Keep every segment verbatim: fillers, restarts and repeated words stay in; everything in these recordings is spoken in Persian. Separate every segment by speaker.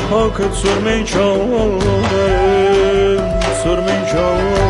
Speaker 1: خاکت سرمه چاره سرمه چاره.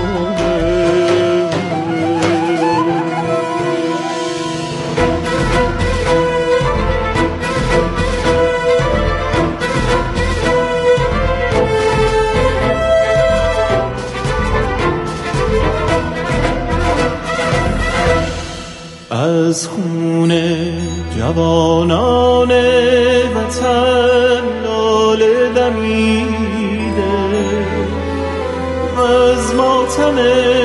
Speaker 1: از خون جوانان وطن لاله دمیده و از ماتم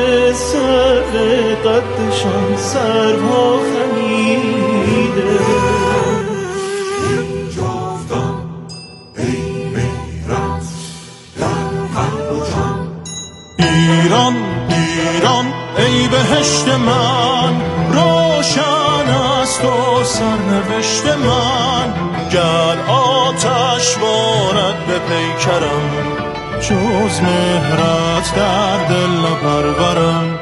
Speaker 1: سر قدشان سرها خمیده. این جاودان ای میرت در قلب و جان، ایران ایران ای بهشت من، روشن است و سرنوشت من. گر آتش بارد به پیکرم، جز مهرت در دل نپرورم.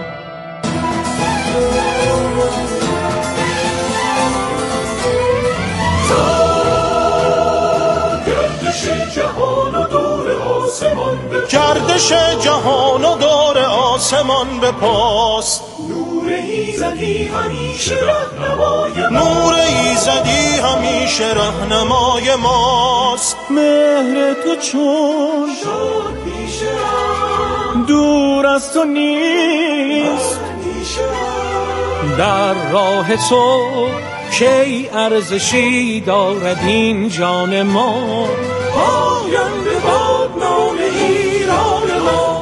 Speaker 1: گردش جهان و دور آسمان به گردش جهان و دور آسمان به پاس. نور ایزدی همیشه رهنمای نور ایزدی همیشه رهنمای ماست. مهر تو چون شاد پیشم دور از تو نیست، در راه تو کی ارزشی دارد این جان ما. پاینده باد نام ایران ما.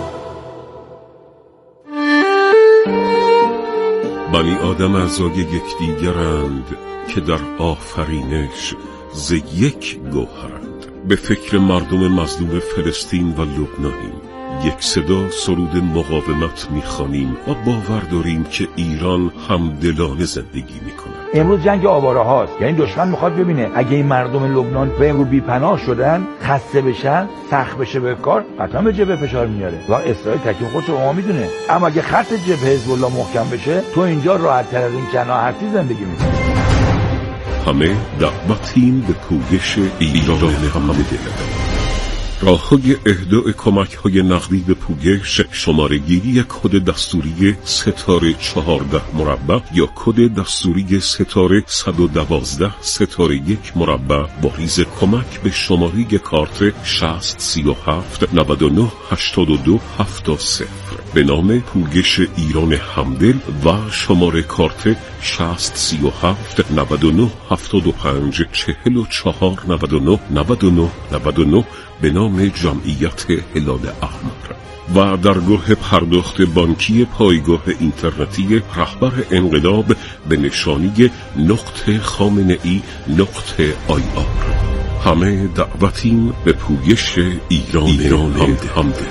Speaker 2: بنی آدم اعضای یکدیگرند که در آفرینش ز یک گوهرند. به فکر مردم مظلوم فلسطین و لبنانیم. یک صدا سرود مقاومت میخوانیم و باور داریم که ایران همدلانه زندگی میکنه.
Speaker 3: امروز جنگ آواره هاست، یعنی دشمن میخواد ببینه اگه این مردم لبنان به امروز بی‌پناه شدن، خسته بشن، سخت بشه به کار، قطعا به جبهه فشار میاره و اسرائیل تکلیف خودش رو میدونه. اما اگه خط جبهه حزب الله محکم بشه، تو اینجا راحت تر از این کنا هستی زندگی میکنی.
Speaker 2: همه دعوتیم به پویش ایران همدل. راه‌های اهدای کمک‌های نقدی به پویش، شماره‌گیری کد دستوری ستاره چهارده مربع یا کد دستوری ستاره صد و دوازده ستاره یک مربع با ریز کمک به شماره کارت شصت سی و هفت نود و نه هشتاد و دو هفتاد صفر به نام پویش ایران همدل و شماره کارت شصت سی و هفت نود و نه هفتاد و پنج چهل و چهار نود و نه نود و نه نود و نه به نام جمعیت هلال احمر. و درگاه پرداخت بانکی پایگاه اینترنتی رهبر انقلاب به نشانی نقطه خامنه ای نقطه آی آر. همه دعوتیم به پویش ایران, ایران همدل.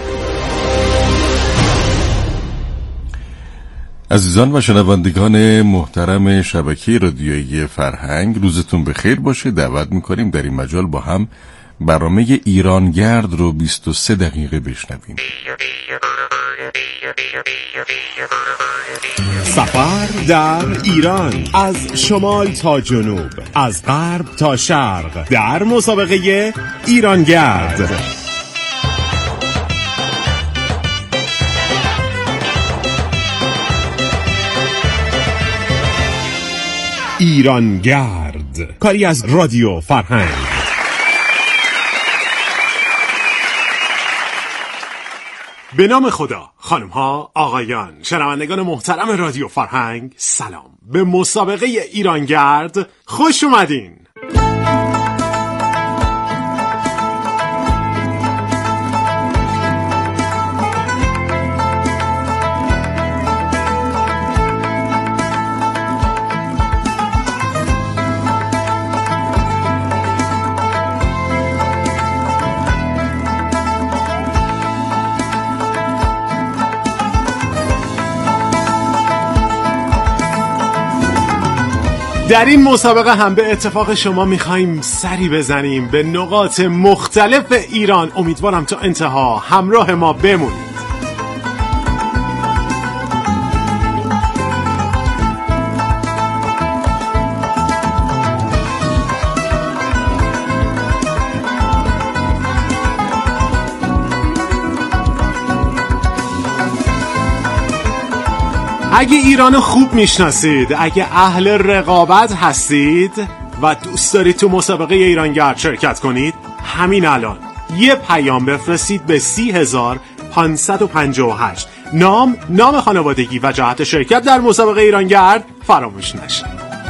Speaker 4: عزیزان و شنوندگان محترم شبکه رادیویی فرهنگ، روزتون بخیر باشه. دعوت میکنیم در این مجال با هم برنامه ایرانگرد رو بیست و سه دقیقه بشنویم.
Speaker 5: سفر در ایران، از شمال تا جنوب، از غرب تا شرق، در مسابقه ایرانگرد. ایرانگرد، کاری از رادیو فرهنگ. به نام خدا، خانم ها، آقایان، شنوندگان محترم رادیو فرهنگ، سلام. به مسابقه ایرانگرد خوش اومدین. در این مسابقه هم به اتفاق شما میخواییم سری بزنیم به نقاط مختلف ایران. امیدوارم تا انتها همراه ما بمونید. اگه ایران خوب میشناسید، اگه اهل رقابت هستید و دوست دارید تو مسابقه ایرانگرد شرکت کنید، همین الان یه پیام بفرستید به سی هزار پانصد و پنجاه و هشت. نام، نام خانوادگی و جهت شرکت در مسابقه ایرانگرد فراموش نشه.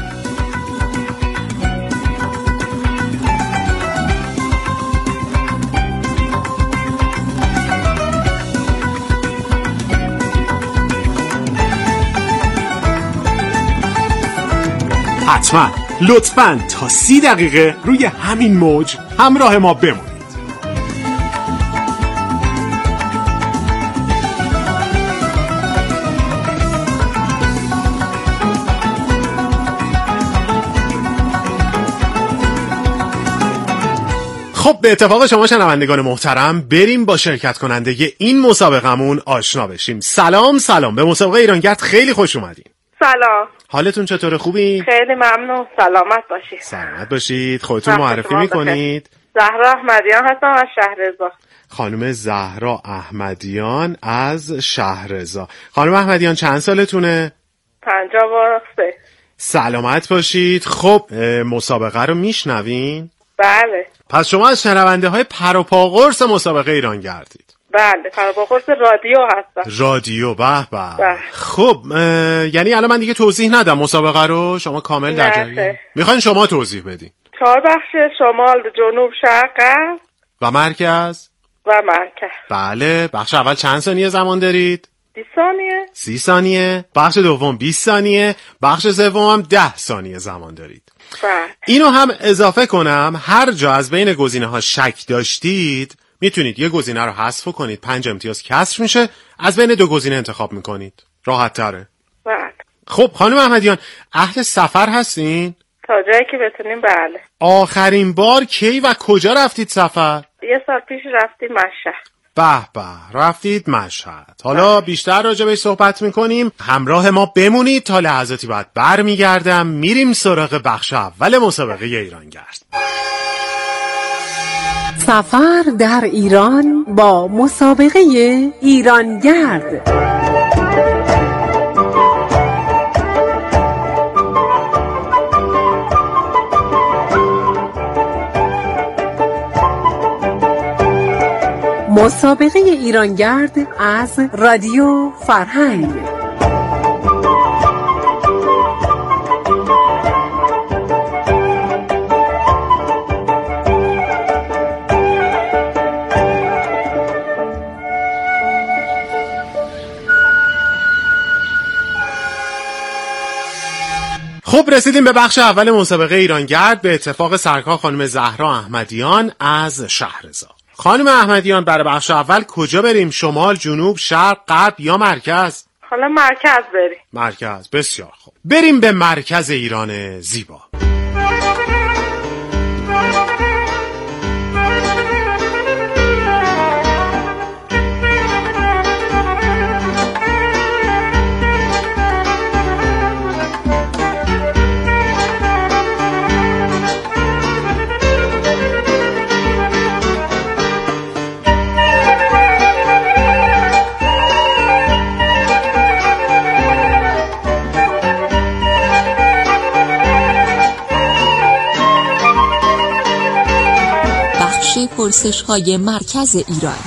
Speaker 5: حتما لطفاً تا سی دقیقه روی همین موج همراه ما بمونید. خب به اتفاق شما شنوندگان محترم، بریم با شرکت کننده این مسابقمون آشنا بشیم. سلام سلام، به مسابقه ایرانگرد خیلی خوش اومدین.
Speaker 6: سلام،
Speaker 5: حالتون چطوره؟ خوبی؟
Speaker 6: خیلی ممنون. سلامت باشید.
Speaker 5: سلامت باشید. خودتون معرفی میکنید؟
Speaker 6: زهرا احمدیان هستم از شهرضا.
Speaker 5: خانم زهرا احمدیان از شهرضا. خانم احمدیان چند سالتونه؟
Speaker 6: پنجاه و سه.
Speaker 5: سلامت باشید. خب مسابقه رو میشنوین؟
Speaker 6: بله.
Speaker 5: پس شما از شنونده های پر و پا قرص مسابقه ایرانگردید؟
Speaker 6: بله، پر و پا قرص رادیو هستم.
Speaker 5: رادیو، به به. خب یعنی الان من دیگه توضیح ندم مسابقه رو، شما کامل در جریان. میخواین شما توضیح بدین؟
Speaker 6: چهار بخش: شمال، جنوب، شرق، غرب
Speaker 5: و مرکز.
Speaker 6: و مرکز.
Speaker 5: بله. بخش اول چند ثانیه زمان دارید؟
Speaker 6: بیست ثانیه.
Speaker 5: سی ثانیه. بخش دوم بیست ثانیه. بخش سوم هم ده ثانیه زمان دارید.
Speaker 6: بله.
Speaker 5: اینو هم اضافه کنم، هر جا از بین گزینه ها شک داشتید میتونید یه گزینه رو حذف کنید، پنج امتیاز کسر میشه، از بین دو گزینه انتخاب میکنید، راحت تره.
Speaker 6: بله.
Speaker 5: خب خانم احمدیان، اهل سفر هستین؟
Speaker 6: تا جایی که بتونیم. بله.
Speaker 5: آخرین بار کی و کجا رفتید سفر؟
Speaker 6: یه سال پیش رفتیم مشهد.
Speaker 5: به به، رفتید مشهد. حالا بیشتر راجع بهش صحبت میکنیم، همراه ما بمونید تا لحظاتی بعد برمیگردم میریم سراغ بخش اول مسابقه ایرانگرد.
Speaker 7: سفر در ایران با مسابقه ایرانگرد. مسابقه ایرانگرد از رادیو فرهنگ.
Speaker 5: خب رسیدیم به بخش اول مسابقه ایرانگرد به اتفاق سرکار خانم زهرا احمدیان از شهرضا. خانم احمدیان، برای بخش اول کجا بریم؟ شمال، جنوب، شرق، غرب یا مرکز؟
Speaker 6: حالا مرکز بریم.
Speaker 5: مرکز. بسیار خوب، بریم به مرکز ایران زیبا.
Speaker 8: پرسش‌های مرکز ایران.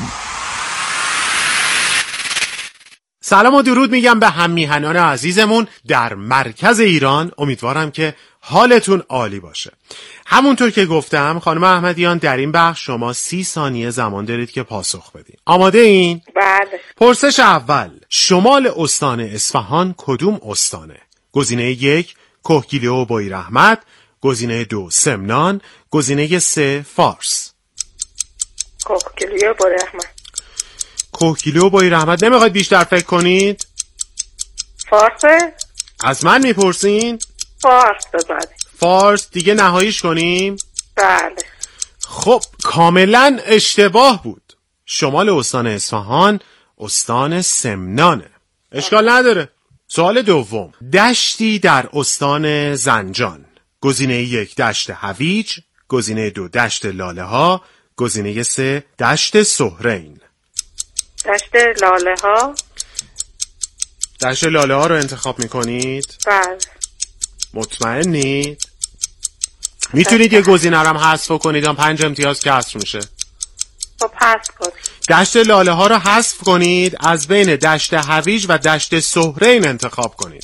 Speaker 5: سلام و درود میگم به هم میهنان عزیزمون در مرکز ایران. امیدوارم که حالتون عالی باشه. همونطور که گفتم خانم احمدیان، در این بخش شما سی ثانیه زمان دارید که پاسخ بدین. آماده این؟
Speaker 6: بله.
Speaker 5: پرسش اول: شمال استان اصفهان کدوم استانه؟ گزینه یک کهگیلو و بویراحمد، گزینه دو سمنان، گزینه سه فارس.
Speaker 6: کهگیلو و بویراحمد.
Speaker 5: کهگیلو و بویراحمد. نمیخواید بیشتر فکر کنید؟
Speaker 6: فارسه؟
Speaker 5: از من میپرسین؟
Speaker 6: فارس بزنید.
Speaker 5: فارس دیگه نهاییش کنیم؟
Speaker 6: بله.
Speaker 5: خب کاملا اشتباه بود. شمال استان اصفهان استان سمنانه. اشکال نداره. سوال دوم: دشتی در استان زنجان. گزینه یک دشت هویج، گزینه دو دشت لاله ها، گزینه سه دشت سهرین.
Speaker 6: دشت لاله ها.
Speaker 5: دشت لاله ها رو انتخاب میکنید؟
Speaker 6: بله.
Speaker 5: مطمئنید؟ میتونید یه گزینه رو هم حذف کنید هم پنج امتیاز کسر میشه.
Speaker 6: خب حذف کنید.
Speaker 5: دشت لاله ها رو حذف کنید، از بین دشت هویج و دشت سهرین انتخاب کنید.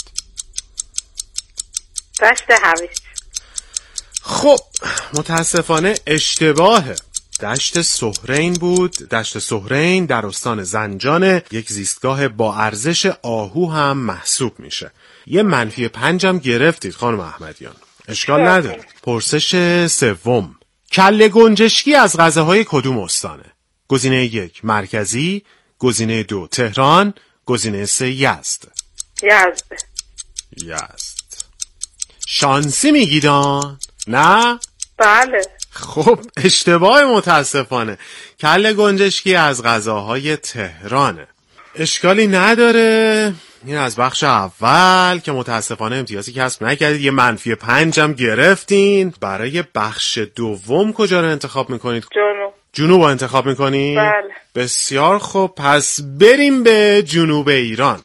Speaker 6: دشت هویج.
Speaker 5: خب متاسفانه اشتباهه. دشت سهرین بود. دشت سهرین در استان زنجان، یک زیستگاه با ارزش آهو هم محسوب میشه. یه منفی پنجم گرفتید خانم احمدیان، اشکال نداره. پرسش سوم، کله گنجشکی از غذاهای کدوم استانه؟ گزینه یک مرکزی، گزینه دو تهران، گزینه سه یزد.
Speaker 6: یزد.
Speaker 5: یزد. شانسی میگیدان؟ نه؟
Speaker 6: بله.
Speaker 5: خب اشتباه متاسفانه. کله گنجشکی از غذاهای تهرانه. اشکالی نداره. این از بخش اول که متاسفانه امتیازی کسب نکردید، یه منفی پنجم گرفتین. برای بخش دوم کجا رو انتخاب میکنید؟
Speaker 6: جنوب.
Speaker 5: جنوب رو انتخاب میکنید؟
Speaker 6: بله.
Speaker 5: بسیار خوب، پس بریم به جنوب ایران.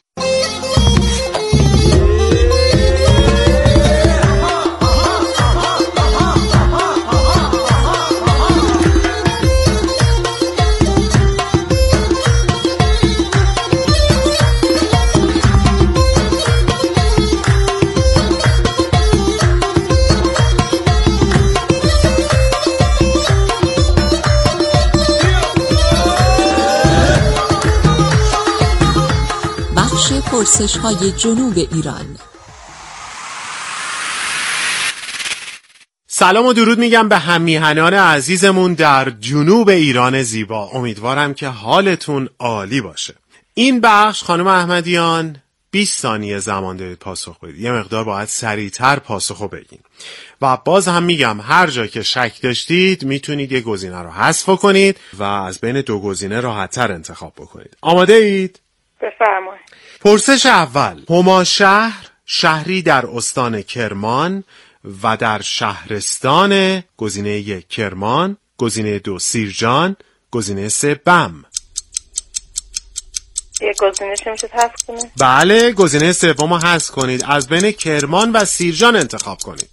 Speaker 8: پرسش های جنوب ایران.
Speaker 5: سلام و درود میگم به هممیهنان عزیزمون در جنوب ایران زیبا. امیدوارم که حالتون عالی باشه. این بخش خانم احمدیان بیست ثانیه زمان دارید پاسخ بدید. یه مقدار باید سریعتر پاسخو بگین. و باز هم میگم هر جا که شک داشتید میتونید یه گزینه رو حذف کنید و از بین دو گزینه راحت‌تر انتخاب بکنید. آماده اید؟
Speaker 6: بفرمایید.
Speaker 5: پرسش اول، هما شهر شهری در استان کرمان و در شهرستان. گزینه یک کرمان، گزینه دو سیرجان، گزینه سه بم.
Speaker 6: یک گزینه چه میشه حذف کنید؟
Speaker 5: بله، گزینه سوم رو حذف کنید، از بین کرمان و سیرجان انتخاب کنید.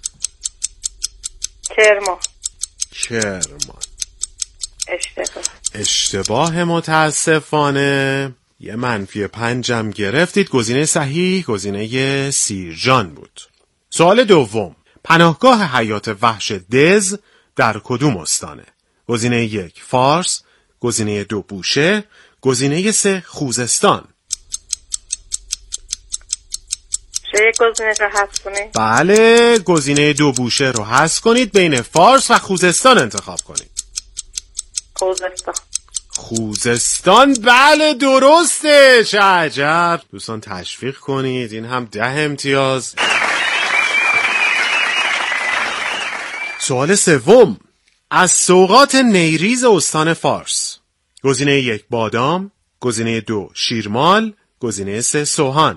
Speaker 6: کرمان.
Speaker 5: کرمان.
Speaker 6: اشتباه.
Speaker 5: اشتباه متاسفانه. یه منفی پنجم گرفتید. گزینه صحیح گزینه سیرجان بود. سوال دوم، پناهگاه حیات وحش دز در کدوم استانه؟ گزینه یک فارس، گزینه دو بوشهر، گزینه سه خوزستان.
Speaker 6: چه یک گزینه رو حذف کنید؟
Speaker 5: بله، گزینه دو بوشهر رو حذف کنید، بین فارس و خوزستان انتخاب کنید.
Speaker 6: خوزستان.
Speaker 5: خوزستان بله درسته. چه عجب. دوستان تشویق کنید، این هم ده امتیاز. سوال سوم، از سوغات نیریز استان فارس. گزینه یک بادام، گزینه دو شیرمال، گزینه سه سوهان.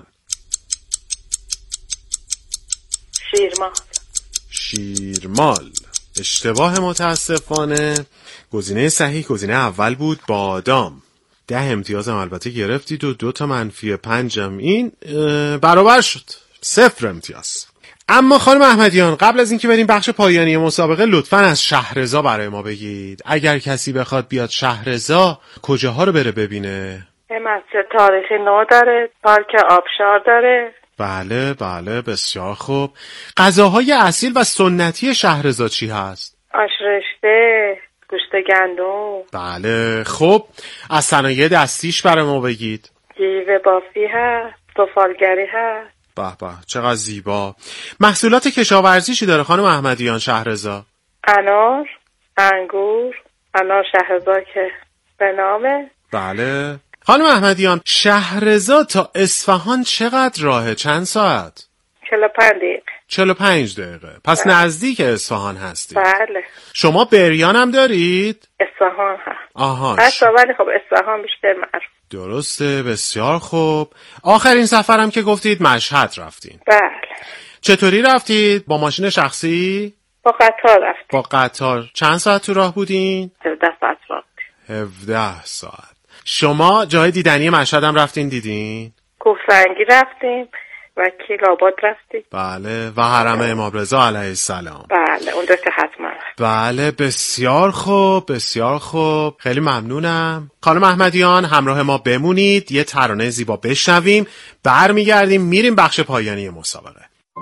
Speaker 6: شیرمال.
Speaker 5: شیرمال. اشتباه متاسفانه. گزینه صحیح گزینه اول بود بادام. ده امتیاز هم البته گرفتید و دو تا منفی پنجم این برابر شد، صفر امتیاز. اما خانم احمدیان قبل از اینکه بریم بخش پایانی مسابقه لطفاً از شهرضا برای ما بگید. اگر کسی بخواد بیاد شهرضا کجاها رو بره ببینه؟
Speaker 6: مسجد تاریخی نو داره، پارک آبشار داره.
Speaker 5: بله بله بسیار خوب. غذاهای اصیل و سنتی شهرضا چی هست؟
Speaker 6: آش رشته، گوشت گندم.
Speaker 5: بله خب از صنایع دستیش برای ما بگید.
Speaker 6: جیوه بافی هست، سفالگری هست.
Speaker 5: به به چقدر زیبا. محصولات کشاورزی چی داره خانم احمدیان شهرضا؟
Speaker 6: انار، انگور، انار شهرضا که به نامه.
Speaker 5: بله. خانم احمدیان شهرضا تا اصفهان چقدر راهه؟ چند ساعت؟
Speaker 6: چهل و پنج دقیقه.
Speaker 5: چهل و پنج دقیقه. پس بله. نزدیک اصفهان هستید.
Speaker 6: بله.
Speaker 5: شما بریان هم دارید؟
Speaker 6: اصفهان هست.
Speaker 5: آها.
Speaker 6: هست ولی خب اصفهان بیشتر معروف.
Speaker 5: درسته بسیار خوب. آخرین سفرم که گفتید مشهد رفتین.
Speaker 6: بله.
Speaker 5: چطوری رفتید؟ با ماشین شخصی؟
Speaker 6: با قطار رفتیم.
Speaker 5: با قطار. چند ساعت تو راه بودین؟
Speaker 6: هفده ساعت راه.
Speaker 5: هفده ساعت. شما جای دیدنی مشهد هم رفتین دیدین؟
Speaker 6: کوه سنگی رفتیم و کیلاباد رفتیم.
Speaker 5: بله و حرم امام رضا علیه السلام.
Speaker 6: بله اونجا که حتما.
Speaker 5: بله بسیار خوب بسیار خوب، خیلی ممنونم. خانم احمدیان همراه ما بمونید، یه ترانه زیبا بشنویم، برمیگردیم میریم بخش پایانی مسابقه.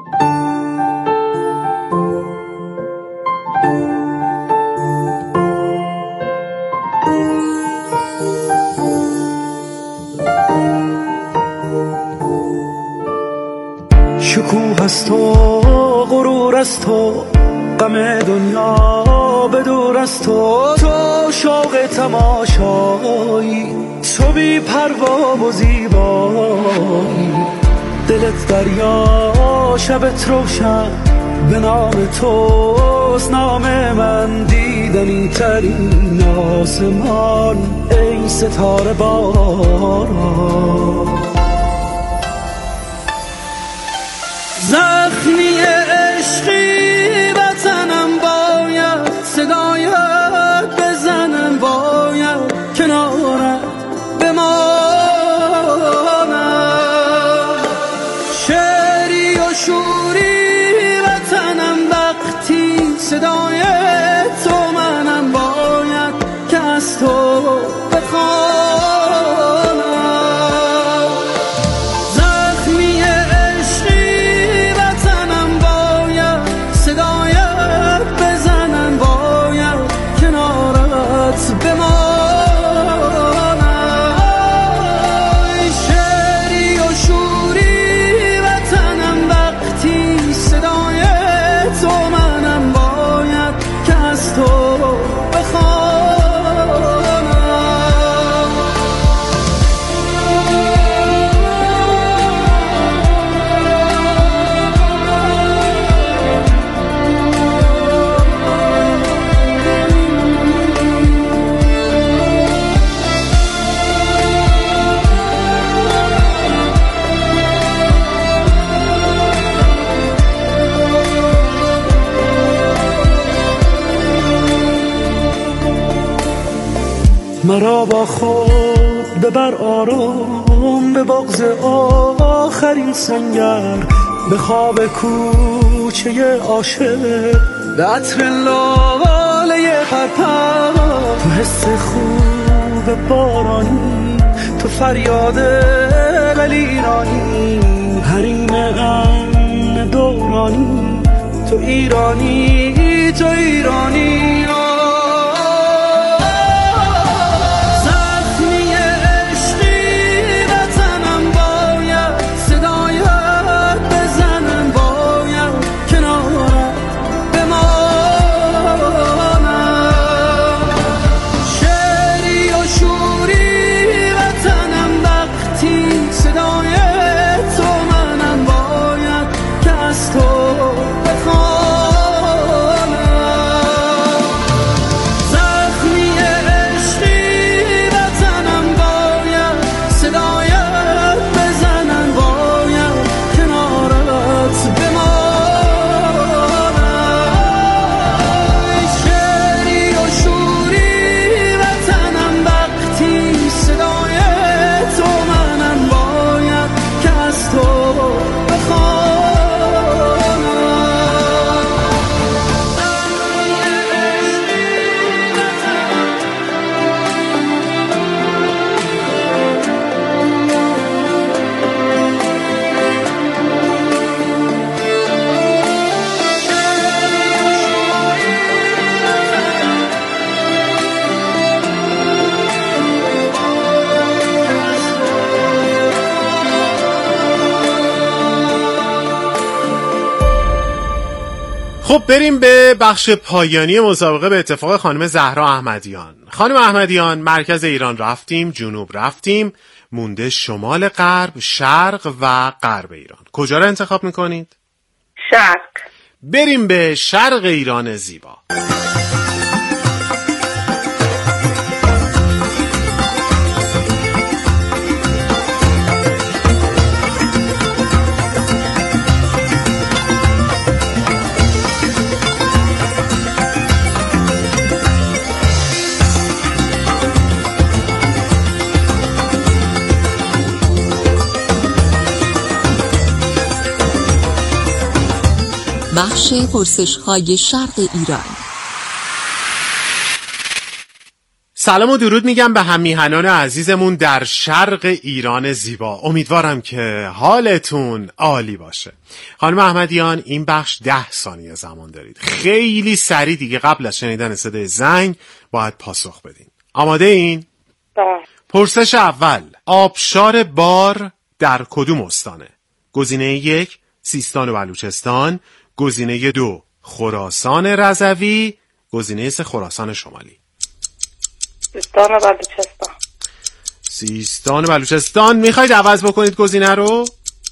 Speaker 1: شکوه است و غرور است و غم دنیا به دور است و تو شوق تماشایی، تو بی پروا و زیبایی، دلت دریا شبت روشن، به نام توست نام من، دیدنی ترین آسمان ای ستاره باران. زخمی عشقی وطنم باید صدایت بزنم، باید کنارت بمانم، شعری و شوری وطنم وقتی صدایت تو منم، باید که از تو مرا با خود ببر آرام به بغض آخرین سنگر، به خواب کوچه عاشق، به عطر لاله پرپر، تو حس خوب بارانی، تو فریاد دلیرانی، حریم امن دورانی، تو ایرانی تو ایرانی.
Speaker 5: خب بریم به بخش پایانی مسابقه به اتفاق خانم زهرا احمدیان. خانم احمدیان مرکز ایران رفتیم، جنوب رفتیم، مونده شمال غرب، شرق و غرب ایران. کجا را انتخاب میکنید؟
Speaker 6: شرق.
Speaker 5: بریم به شرق ایران زیبا.
Speaker 8: بخش پرسش‌های شرق ایران.
Speaker 5: سلام و درود میگم به هم میهنان عزیزمون در شرق ایران زیبا. امیدوارم که حالتون عالی باشه. خانم احمدیان، این بخش ده ثانیه زمان دارید. خیلی سریع دیگه قبل از شنیدن صدای زنگ باید پاسخ بدین. آماده این؟
Speaker 6: بله.
Speaker 5: پرسش اول، آبشار بار در کدوم استانه؟ گزینه یک سیستان و بلوچستان، گزینه دو خراسان رضوی، گزینه سه خراسان شمالی.
Speaker 6: سیستان و بلوچستان.
Speaker 5: سیستان و بلوچستان. میخواید عوض بکنید گزینه رو؟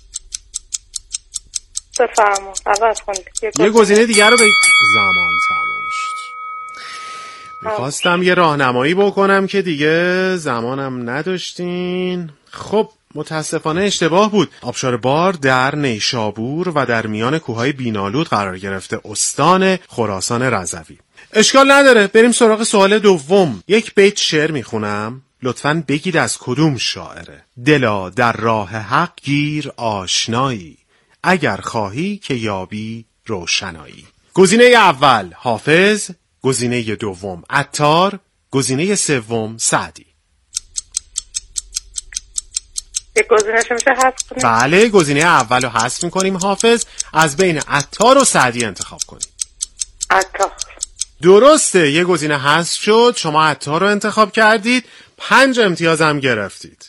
Speaker 6: بفرمایید عوض کنید.
Speaker 5: یه گزینه دیگر رو به زمان تموم شد. میخواستم یه راهنمایی بکنم که دیگه زمانم نداشتین. خب متاسفانه اشتباه بود. آبشار بار در نیشابور و در میان کوههای بینالود قرار گرفته، استان خراسان رضوی. اشکال نداره، بریم سراغ سوال دوم. یک بیت شعر میخونم، لطفاً بگید از کدوم شاعره. دلا در راه حق گیر آشنایی، اگر خواهی که یابی روشنایی. گزینه اول حافظ، گزینه دوم عطار، گزینه سوم سعدی.
Speaker 6: یک گزینه‌اش میشه حذف کنیم؟
Speaker 5: بله، گزینه اول رو حذف میکنیم حافظ، از بین عطار و سعدی انتخاب کنیم.
Speaker 6: عطار.
Speaker 5: درسته، یه گزینه حذف شد، شما عطار رو انتخاب کردید، پنج امتیاز هم گرفتید.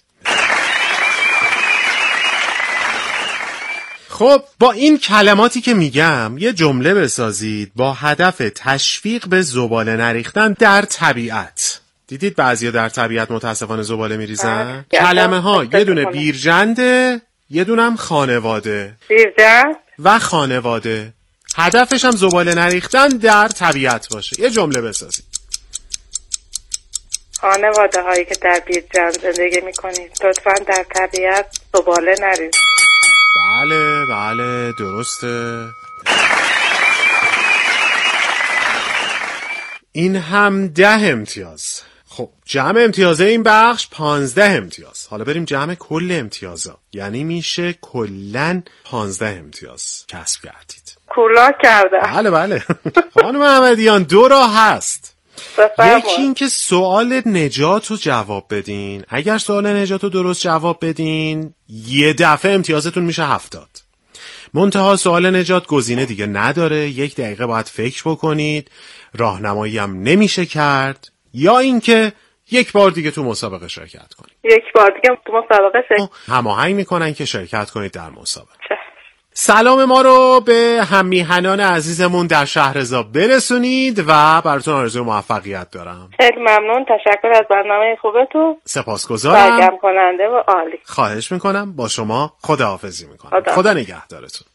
Speaker 5: خب با این کلماتی که میگم یه جمله بسازید با هدف تشویق به زباله نریختن در طبیعت. دیدید بعضیا در طبیعت متاسفانه زباله میریزن؟ کلمه ها یه دونه بیرجنده، یه دونم خانواده.
Speaker 6: بیرجند
Speaker 5: و خانواده. هدفش هم زباله نریختن در طبیعت باشه. یه جمله بسازید.
Speaker 6: خانواده هایی که در بیرجند زندگی میکنید لطفاً در طبیعت زباله نریزید.
Speaker 5: بله بله درسته. این هم ده امتیاز. خب جمع امتیازه این بخش پانزده امتیاز. حالا بریم جمع کل امتیازا، یعنی میشه کلن پانزده امتیاز کسب کردید.
Speaker 6: کولا کرده.
Speaker 5: بله بله. خانم احمدیان دو راه هست.
Speaker 6: بفرمایید.
Speaker 5: یکی این که سوال نجات رو جواب بدین. اگر سوال نجات رو درست جواب بدین یه دفعه امتیازتون میشه هفتاد. منتها سوال نجات گزینه دیگه نداره، یک دقیقه باید فکر بکنید، راهنمایی هم نمیشه کرد، یا اینکه یک بار دیگه تو مسابقه شرکت کنید.
Speaker 6: یک بار دیگه تو مسابقه شرکت.
Speaker 5: هماهنگ میکنن که شرکت کنید در مسابقه.
Speaker 6: چه؟
Speaker 5: سلام ما رو به هم میهنان عزیزمون در شهرزاد برسونید و براتون آرزوی موفقیت دارم.
Speaker 6: خیلی ممنون، تشکر از برنامه خوبتون.
Speaker 5: سپاسگزارم.
Speaker 6: سرگرم کننده و عالی.
Speaker 5: خواهش میکنم. با شما خداحافظی میکنم.
Speaker 6: خدا,
Speaker 5: خدا نگهدارتون.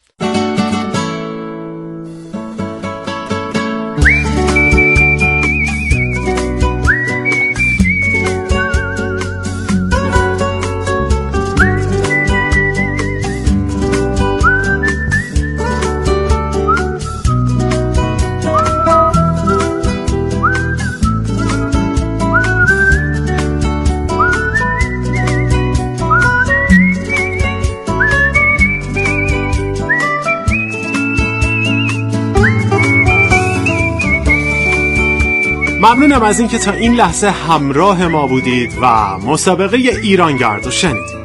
Speaker 5: ممنونم از اینکه تا این لحظه همراه ما بودید و مسابقه ایرانگرد رو شنیدید.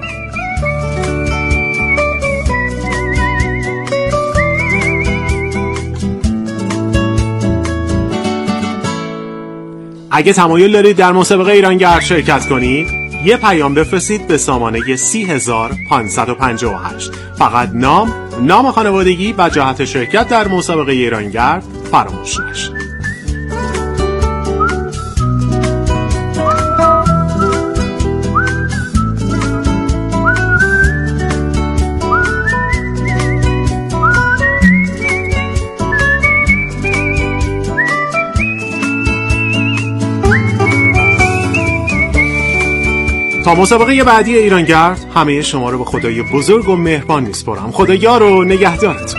Speaker 5: اگه تمایل دارید در مسابقه ایرانگرد شرکت کنید، یه پیام بفرستید به سامانه سی هزار پانصد و پنجاه و هشت. فقط نام، نام خانوادگی و جهت شرکت در مسابقه ایرانگرد فراموش نشه. تا مسابقه بعدی ایرانگرد همه شما رو به خدای بزرگ و مهربان میسپارم. خدا یار و نگهدارتون.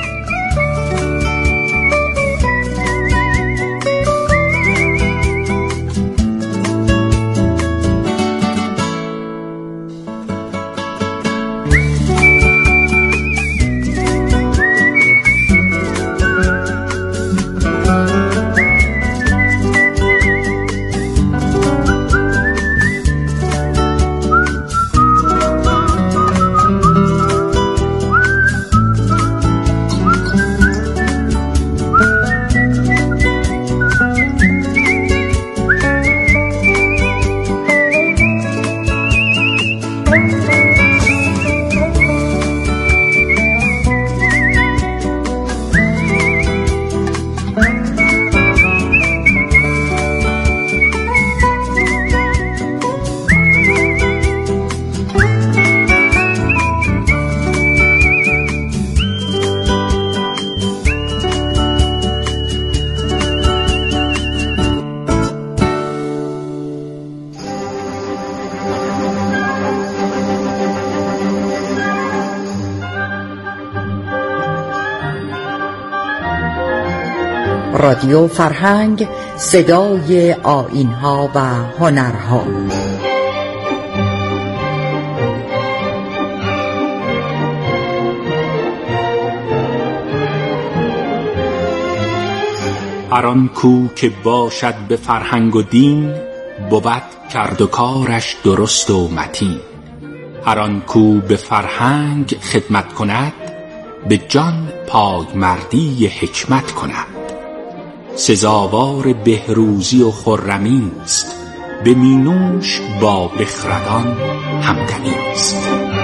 Speaker 9: رادیو فرهنگ، صدای آیین‌ها و هنرها.
Speaker 10: هر آن کو که باشد به فرهنگ و دین، بود کرد و کارش درست و متین. هر آن کو به فرهنگ خدمت کند، به جان پای مردی حکمت کند. سزاوار بهروزی و خرمی است، به مینوش با بخردان همدمی است.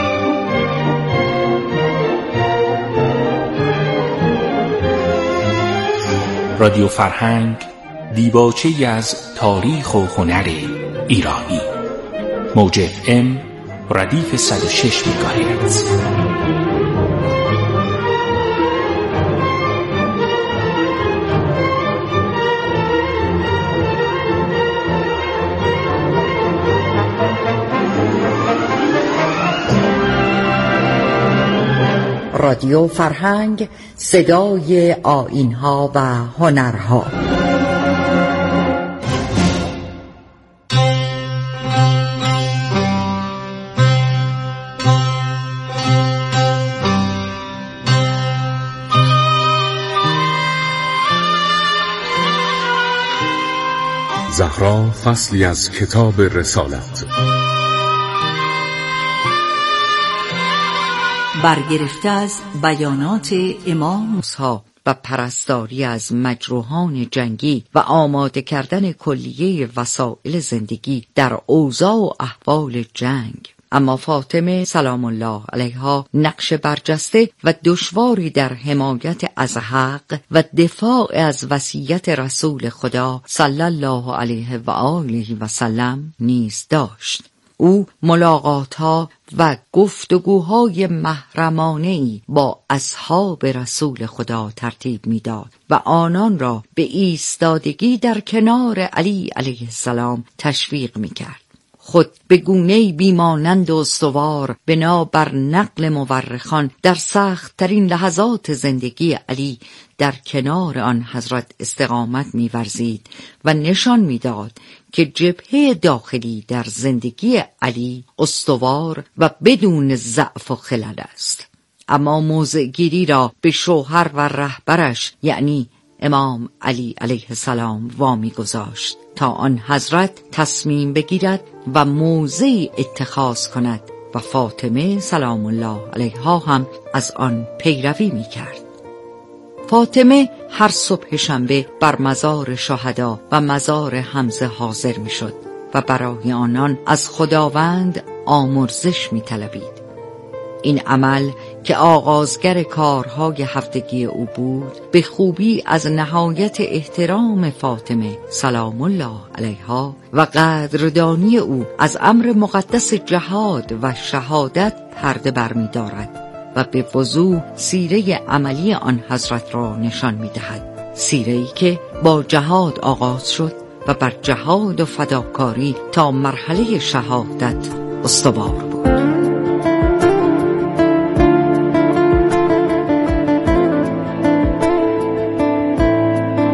Speaker 10: رادیو فرهنگ، دیباچه‌ای از تاریخ و هنر ایرانی. موج اف ام ردیف صد و شش مگاهرتز.
Speaker 9: رادیو فرهنگ، صدای آیین‌ها و هنرها.
Speaker 11: زهرا فصلی از کتاب رسالت،
Speaker 8: برگرفته از بیانات امام
Speaker 9: موسی و پرستاری از مجروحان جنگی و آماده کردن کلیه وسایل زندگی در اوضاع و احوال جنگ. اما فاطمه سلام الله علیها نقش برجسته و دشواری در حمایت از حق و دفاع از وصیت رسول خدا صلی الله علیه و آله و سلم نیز داشت. او ملاقات‌ها و گفتگوهای محرمانه‌ای با اصحاب رسول خدا ترتیب می‌داد و آنان را به ایستادگی در کنار علی علیه السلام تشویق می‌کرد. خود به گونه‌ای بیمانند و استوار بنا بر نقل مورخان در سخت ترین لحظات زندگی علی در کنار آن حضرت استقامت می‌ورزید و نشان می‌داد که جبهه داخلی در زندگی علی استوار و بدون ضعف و خلل است. اما موضع گیری را به شوهر و رهبرش یعنی امام علی علیه السلام وامی گذاشت تا آن حضرت تصمیم بگیرد و موضعی اتخاذ کند و فاطمه سلام الله علیها هم از آن پیروی می کرد. فاطمه هر صبح شنبه بر مزار شهدا و مزار حمزه حاضر می شد و برای آنان از خداوند آمرزش می طلبید. این عمل که آغازگر کارهای هفتگی او بود به خوبی از نهایت احترام فاطمه سلام الله علیها و قدردانی او از امر مقدس جهاد و شهادت پرده برمی دارد و به وضوح سیره عملی آن حضرت را نشان می دهد. سیره‌ای که با جهاد آغاز شد و بر جهاد و فداکاری تا مرحله شهادت استوار بود.